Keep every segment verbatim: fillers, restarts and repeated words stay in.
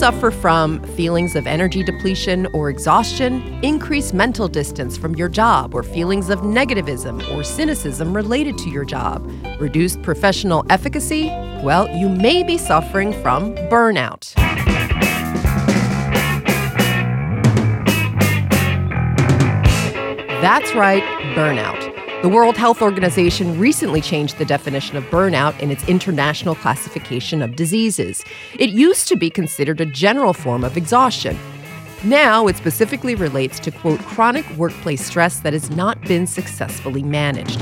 suffer from feelings of energy depletion or exhaustion, increased mental distance from your job, or feelings of negativism or cynicism related to your job, reduced professional efficacy, well, you may be suffering from burnout. That's right, burnout. The World Health Organization recently changed the definition of burnout in its international classification of diseases. It used to be considered a general form of exhaustion. Now it specifically relates to, quote, chronic workplace stress that has not been successfully managed.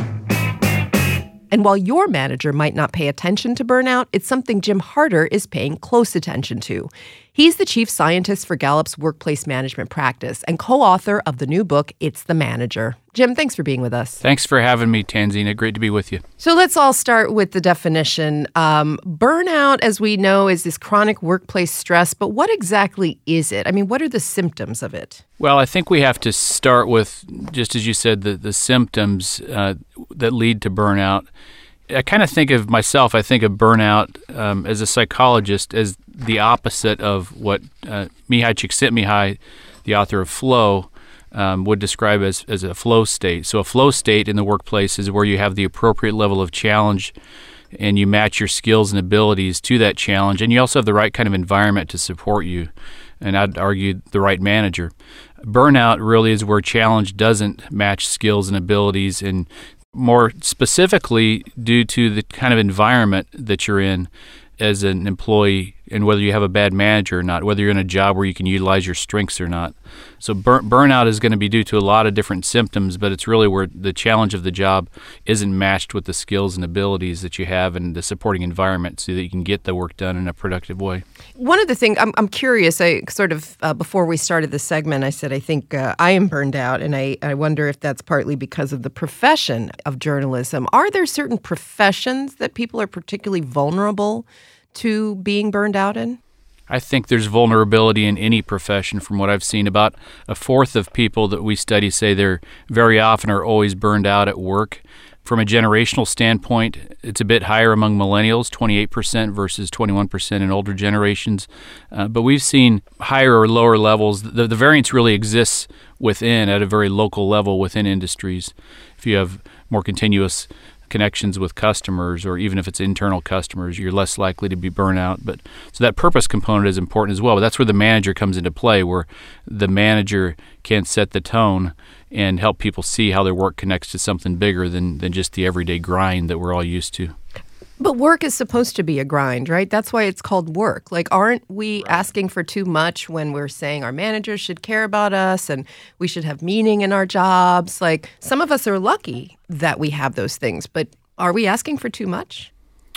And while your manager might not pay attention to burnout, it's something Jim Harter is paying close attention to. He's the chief scientist for Gallup's workplace management practice and co-author of the new book, It's the Manager. Jim, thanks for being with us. Thanks for having me, Tanzina. Great to be with you. So let's all start with the definition. Um, burnout, as we know, is this chronic workplace stress, but what exactly is it? I mean, what are the symptoms of it? Well, I think we have to start with, just as you said, the, the symptoms uh, that lead to burnout. I kind of think of myself, I think of burnout um, as a psychologist as the opposite of what uh, Mihai Csikszentmihalyi, the author of Flow, um, would describe as, as a flow state. So a flow state in the workplace is where you have the appropriate level of challenge and you match your skills and abilities to that challenge, and you also have the right kind of environment to support you, and I'd argue the right manager. Burnout really is where challenge doesn't match skills and abilities, and more specifically due to the kind of environment that you're in as an employee and whether you have a bad manager or not, whether you're in a job where you can utilize your strengths or not. So bur- burnout is going to be due to a lot of different symptoms, but it's really where the challenge of the job isn't matched with the skills and abilities that you have and the supporting environment so that you can get the work done in a productive way. One of the things, I'm, I'm curious, I sort of, uh, before we started this segment, I said, I think uh, I am burned out, and I, I wonder if that's partly because of the profession of journalism. Are there certain professions that people are particularly vulnerable to being burned out in? I think there's vulnerability in any profession. From what I've seen, about a fourth of people that we study say they're very often or always burned out at work. From a generational standpoint, it's a bit higher among millennials, twenty-eight percent versus twenty-one percent in older generations. Uh, but we've seen higher or lower levels. The, the variance really exists within, at a very local level within industries. If you have more continuous connections with customers, or even if it's internal customers, you're less likely to be burnt out. But so that purpose component is important as well. But that's where the manager comes into play, where the manager can set the tone and help people see how their work connects to something bigger than, than just the everyday grind that we're all used to. But work is supposed to be a grind, right? That's why it's called work. Like, aren't we right. asking for too much when we're saying our managers should care about us and we should have meaning in our jobs? Like, some of us are lucky that we have those things, but are we asking for too much?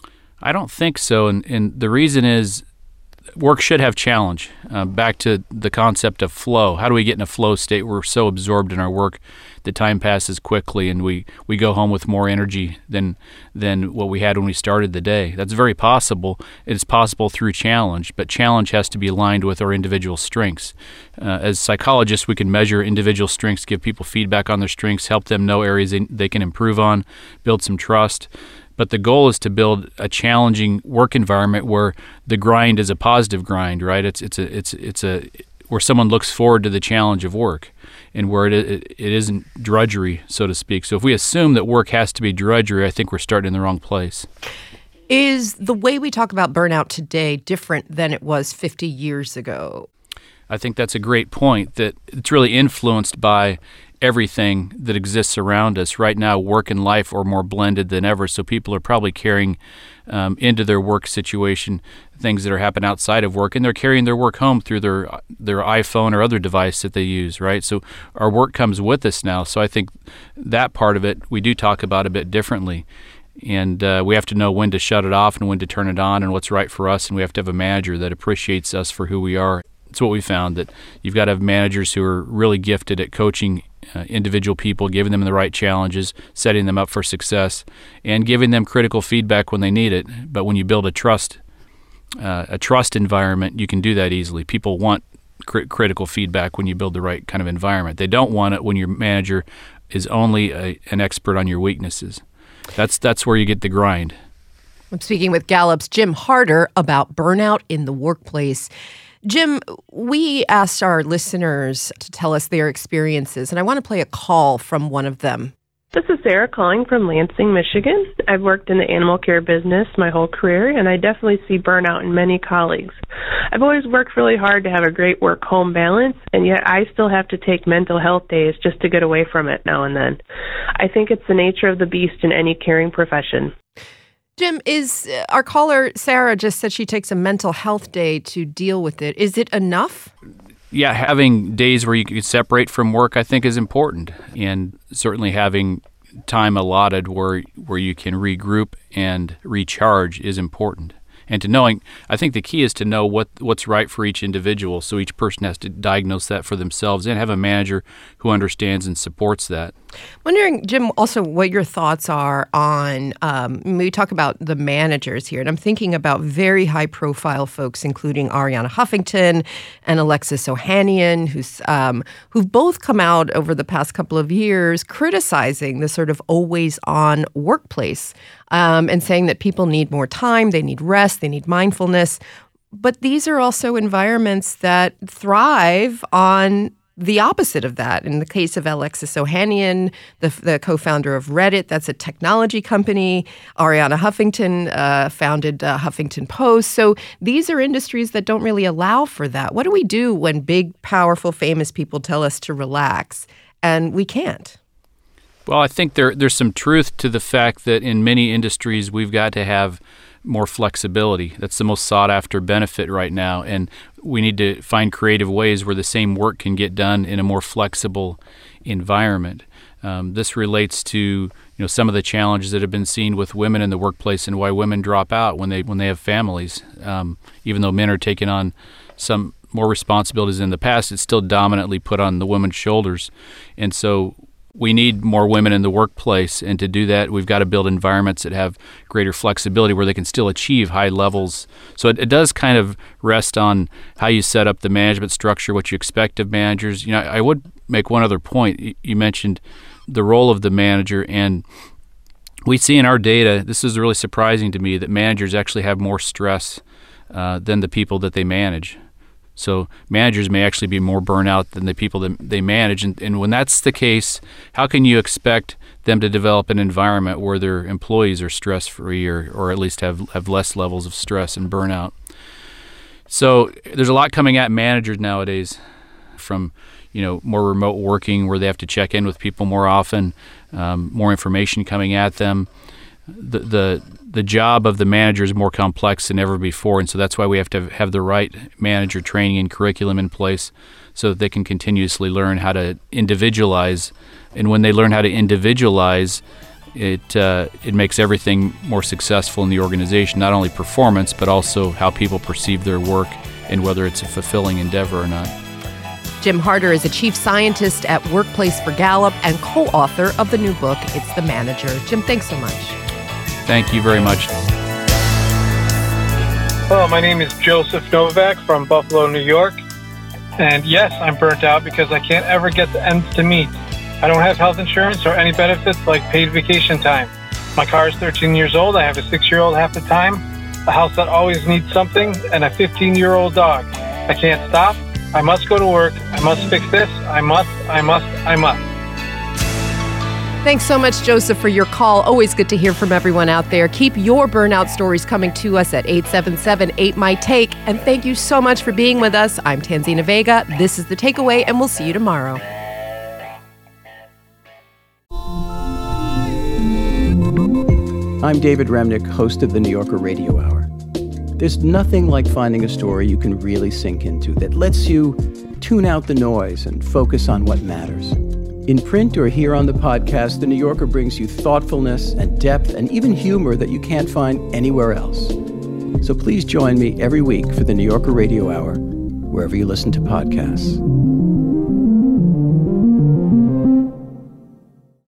I don't think so, and, and the reason is work should have challenge. Uh, back to the concept of flow. How do we get in a flow state? We're so absorbed in our work that time passes quickly, and we, we go home with more energy than than what we had when we started the day. That's very possible. It's possible through challenge, but challenge has to be aligned with our individual strengths. Uh, as psychologists, we can measure individual strengths, give people feedback on their strengths, help them know areas they, they can improve on, build some trust. But the goal is to build a challenging work environment where the grind is a positive grind, right? It's it's a it's it's a where someone looks forward to the challenge of work, and where it it, it isn't drudgery, so to speak. So if we assume that work has to be drudgery, I think we're starting in the wrong place. Is the way we talk about burnout today different than it was fifty years ago? I think that's a great point, that it's really influenced by everything that exists around us. Right now, work and life are more blended than ever, so people are probably carrying um, into their work situation things that are happening outside of work, and they're carrying their work home through their their iPhone or other device that they use, right? So our work comes with us now, so I think that part of it we do talk about a bit differently. And uh, we have to know when to shut it off and when to turn it on and what's right for us, and we have to have a manager that appreciates us for who we are. It's what we found, that you've got to have managers who are really gifted at coaching uh, individual people, giving them the right challenges, setting them up for success, and giving them critical feedback when they need it. But when you build a trust, uh, a trust environment, you can do that easily. People want cr- critical feedback when you build the right kind of environment. They don't want it when your manager is only a, an expert on your weaknesses. That's that's where you get the grind. I'm speaking with Gallup's Jim Harter about burnout in the workplace. Jim, we asked our listeners to tell us their experiences, and I want to play a call from one of them. This is Sarah calling from Lansing, Michigan. I've worked in the animal care business my whole career, and I definitely see burnout in many colleagues. I've always worked really hard to have a great work-home balance, and yet I still have to take mental health days just to get away from it now and then. I think it's the nature of the beast in any caring profession. Jim, is uh, our caller, Sarah, just said she takes a mental health day to deal with it. Is it enough? Yeah, having days where you can separate from work, I think, is important, and certainly having time allotted where where you can regroup and recharge is important. And to knowing, I think the key is to know what what's right for each individual. So each person has to diagnose that for themselves and have a manager who understands and supports that. Wondering, Jim, also what your thoughts are on, um, we talk about the managers here, and I'm thinking about very high-profile folks, including Arianna Huffington and Alexis Ohanian, who's um, who've both come out over the past couple of years criticizing the sort of always-on workplace um, and saying that people need more time, they need rest, they need mindfulness. But these are also environments that thrive on the opposite of that. In the case of Alexis Ohanian, the, the co-founder of Reddit, that's a technology company. Arianna Huffington uh, founded uh, Huffington Post. So these are industries that don't really allow for that. What do we do when big, powerful, famous people tell us to relax and we can't? Well, I think there there's some truth to the fact that in many industries we've got to have more flexibility. That's the most sought-after benefit right now, and we need to find creative ways where the same work can get done in a more flexible environment. Um, this relates to you know some of the challenges that have been seen with women in the workplace and why women drop out when they when they have families. Um, even though men are taking on some more responsibilities in the past, it's still dominantly put on the woman's shoulders, and so we need more women in the workplace, and to do that, we've got to build environments that have greater flexibility where they can still achieve high levels. So it, it does kind of rest on how you set up the management structure, what you expect of managers. You know, I, I would make one other point. You mentioned the role of the manager, and we see in our data, this is really surprising to me, that managers actually have more stress uh, than the people that they manage. So managers may actually be more burnout than the people that they manage. And, and when that's the case, how can you expect them to develop an environment where their employees are stress-free or, or at least have, have less levels of stress and burnout? So there's a lot coming at managers nowadays, from you know more remote working where they have to check in with people more often, um, more information coming at them. The, the the job of the manager is more complex than ever before, and so that's why we have to have the right manager training and curriculum in place so that they can continuously learn how to individualize. And when they learn how to individualize, it uh, it makes everything more successful in the organization, not only performance, but also how people perceive their work and whether it's a fulfilling endeavor or not. Jim Harter is a chief scientist at Workplace for Gallup and co-author of the new book, It's the Manager. Jim, thanks so much. Thank you very much. Hello, my name is Joseph Novak from Buffalo, New York. And yes, I'm burnt out because I can't ever get the ends to meet. I don't have health insurance or any benefits like paid vacation time. My car is thirteen years old. I have a six-year-old half the time, a house that always needs something, and a fifteen-year-old dog. I can't stop. I must go to work. I must fix this. I must, I must, I must. Thanks so much, Joseph, for your call. Always good to hear from everyone out there. Keep your burnout stories coming to us at eight seven seven, eight, M Y, TAKE. And thank you so much for being with us. I'm Tanzina Vega. This is The Takeaway, and we'll see you tomorrow. I'm David Remnick, host of the New Yorker Radio Hour. There's nothing like finding a story you can really sink into that lets you tune out the noise and focus on what matters. In print or here on the podcast, The New Yorker brings you thoughtfulness and depth and even humor that you can't find anywhere else. So please join me every week for The New Yorker Radio Hour, wherever you listen to podcasts.